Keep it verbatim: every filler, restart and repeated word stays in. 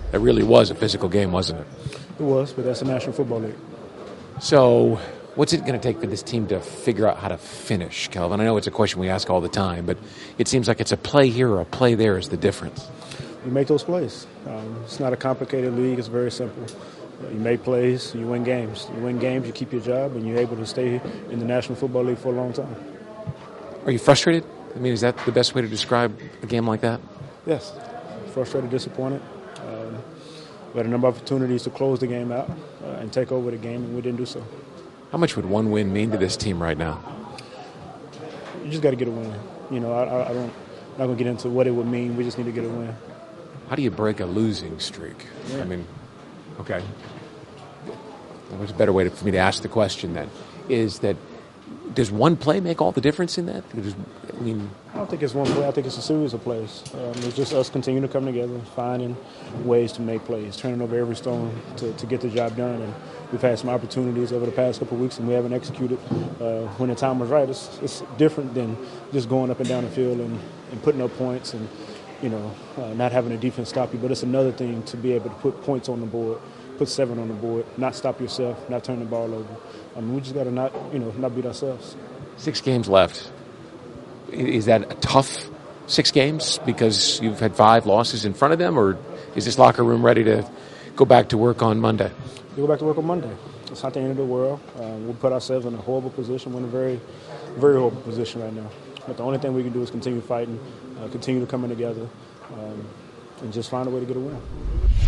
That really was a physical game, wasn't it? It was, but that's the National Football League. So what's it going to take for this team to figure out how to finish, Kelvin? I know it's a question we ask all the time, but it seems like it's a play here or a play there is the difference. You make those plays. Um, it's not a complicated league. It's very simple. You make plays, you win games. You win games, you keep your job, and you're able to stay in the National Football League for a long time. Are you frustrated? I mean, is that the best way to describe a game like that? Yes. Frustrated, disappointed. Um, we had a number of opportunities to close the game out uh, and take over the game, and we didn't do so. How much would one win mean to this team right now? You just got to get a win. You know, I, I don't, I'm not going to get into what it would mean. We just need to get a win. How do you break a losing streak? Yeah. I mean, okay. What's a better way to, for me to ask the question then? Is that, does one play make all the difference in that? Does, I mean, I don't think it's one play. I think it's a series of plays. Um, it's just us continuing to come together, finding ways to make plays, turning over every stone to, to get the job done. And we've had some opportunities over the past couple of weeks, and we haven't executed uh, when the time was right. It's, it's different than just going up and down the field and, and putting up points and, you know, uh, not having a defense stop you. But it's another thing to be able to put points on the board, put seven on the board, not stop yourself, not turn the ball over. I mean, we just got to not, you know, not beat ourselves. Six games left. Is that a tough six games because you've had five losses in front of them, or is this locker room ready to go back to work on Monday? We'll go back to work on Monday. It's not the end of the world. Um, we'll put ourselves in a horrible position. We're in a very, very horrible position right now. But the only thing we can do is continue fighting, uh, continue to coming together, um, and just find a way to get a win.